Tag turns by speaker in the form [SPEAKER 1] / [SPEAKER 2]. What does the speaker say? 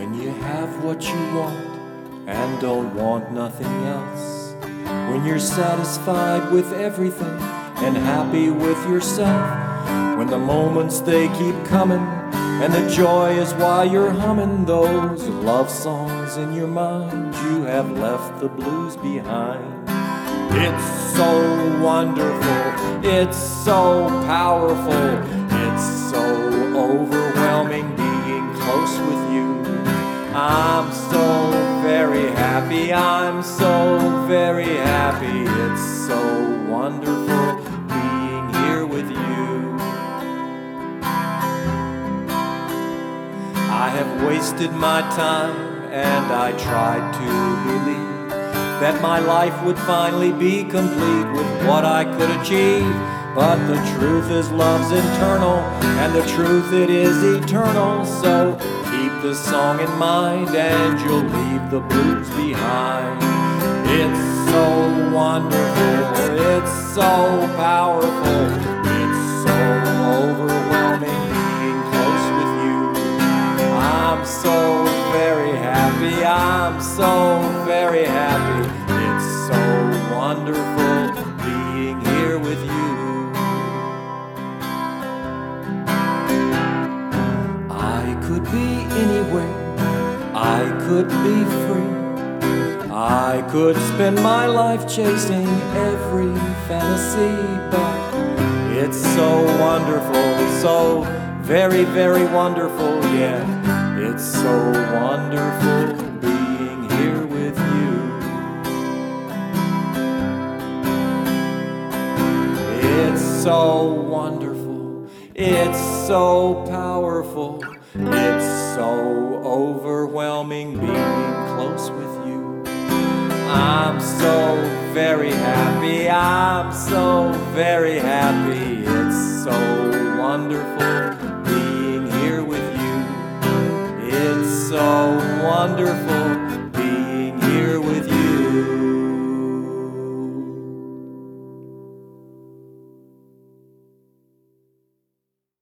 [SPEAKER 1] When you have what you want and don't want nothing else, when you're satisfied with everything and happy with yourself, when the moments they keep coming and the joy is why you're humming those love songs in your mind, you have left the blues behind. It's so wonderful, it's so powerful, it's so overwhelming being close with you. I'm so very happy, I'm so very happy, it's so wonderful being here with you. I have wasted my time and I tried to believe that my life would finally be complete with what I could achieve. But the truth is love's internal, and the truth it is eternal. So keep this song in mind and you'll leave the blues behind. It's so wonderful, it's so powerful, it's so overwhelming being close with you. I'm so very happy, I'm so very happy, it's so wonderful being here with you. I could be anywhere, I could be free, I could spend my life chasing every fantasy, but it's so wonderful, so very, very wonderful, yeah. It's so wonderful being here with you. It's so wonderful, it's so powerful, it's so overwhelming being close with you. I'm so very happy, I'm so very happy, it's so wonderful being here with you. It's so wonderful